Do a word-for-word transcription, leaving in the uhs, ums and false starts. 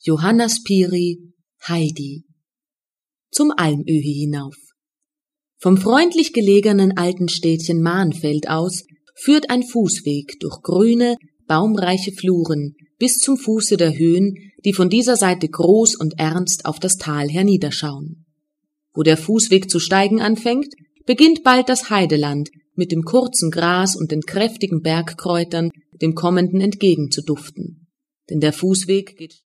Johanna Spyri, Heidi. Zum Almöhi hinauf. Vom freundlich gelegenen alten Städtchen Mahnfeld aus führt ein Fußweg durch grüne, baumreiche Fluren bis zum Fuße der Höhen, die von dieser Seite groß und ernst auf das Tal herniederschauen. Wo der Fußweg zu steigen anfängt, beginnt bald das Heideland mit dem kurzen Gras und den kräftigen Bergkräutern dem Kommenden entgegenzuduften. Denn der Fußweg geht